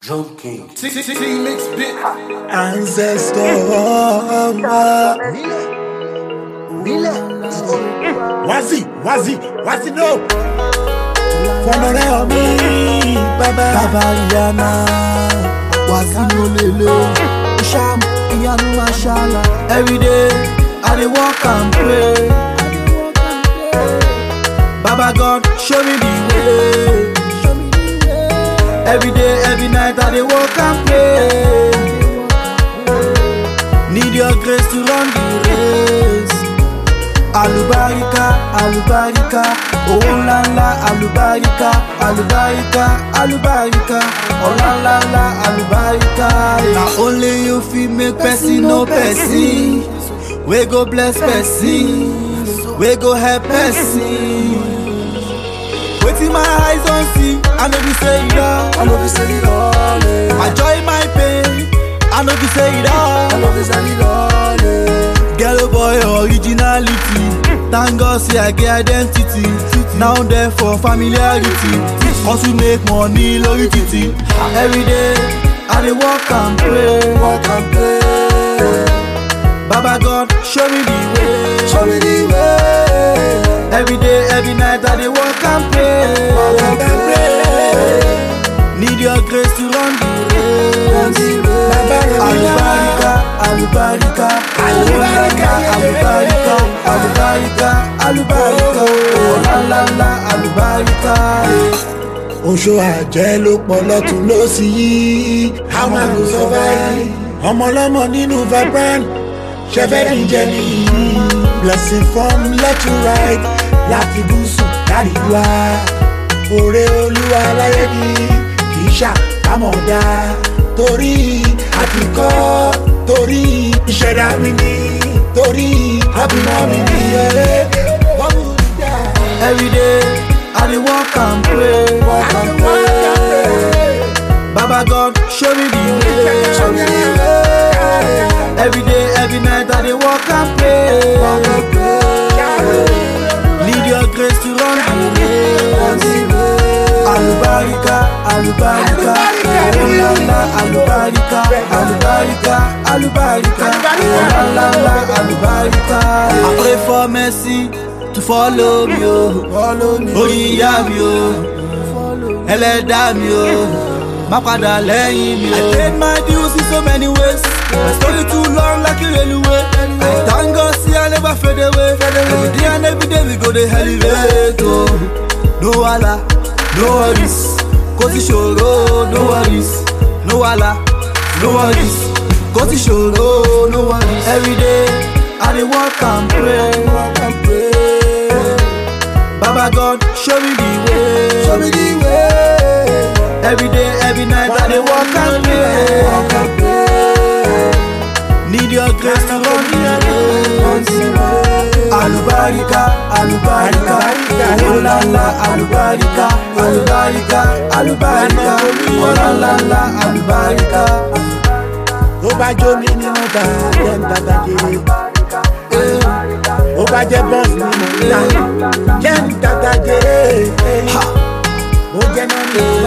Junkie. T-Mix bit. Ancestor. Wazi, no. Fọmọrẹ ọmí, bàbá Rihanna. Wazi no lele. Isham, Iyanu Mashallah. Every day, I dey walk and pray. Baba God, show me the way. Every day, every night, I dey walk and pray. Need your grace to run the race. Alubarika, alubarika, oh la la, alubarika, alubarika, alubarika, oh la la la, alubarika. Now only you fit make person no person. We go bless person, we go help person. Waiting my eyes on see, I know we say it all. I know we say it all. My joy, my pain, I know we say it all. I know we say it all. Girl boy originality, thank God say I get identity. Now there for familiarity, also make money lori titi. Every day I dey walk and pray, walk and pray. Baba God, show me the way, show me the way. Every day, every night I dey walk and pray, walk and pray. Need your grace to run the race. Alubarika, alubarika, alubarika, alubarika, alubarika, alubarika, oh la la la, alubarika. Oṣù àjẹ́ ló pọ̀ lọ́tún ló sì yí. How am I go survive? Ọmọ ọlọ́mọ nínú vibrant, ṣẹfẹ́ kí n jẹ nìyí. Blessing from left to right, láti gúúsù láti wá. Òrè Olúwa láyé mi, kì í ṣàkámọ̀dá. Torí àtìkọ́, torí ìṣẹ̀dá mi ni, torí àbímọ mi ni. Every day, I dey walk and pray, walk and pray. Baba God, show me the way, show me the way. Every day, every night, I dey walk and pray, walk and pray. Need your grace to run the race. Alubarika, alubarika, oh la la, alubarika, alubarika, alubarika, oh la la, alubarika. I pray for mercy to follow me, oh ìyá mi oh, ẹlẹ́dàá mi oh, má padà lẹ́yìn mi oh. I paid my dues in so many ways. My story too long like a railway. I thank God see I never fade away. Every day and every day we go dey elevate oh. No wahala, no worries, cause it's your road, no worries. No wahala, no worries, cause it's your road, no worries. Every day I dey walk and pray, walk and pray. Baba God, show me the way, show me the way. Every day, every night I dey walk and pray, walk and pray. Need your grace to run the race. Alubarika, alubarika, oh la la, alubarika, alubarika, alubarika, oh la la la, alubarika. Ó bá jó mi nínú ta, jẹ́ ń tata jèrè. Ó bá jẹ́ bọ́ọ̀sì nínú ta, jẹ́ ń tata jèrè. Ó jẹ́ náà ní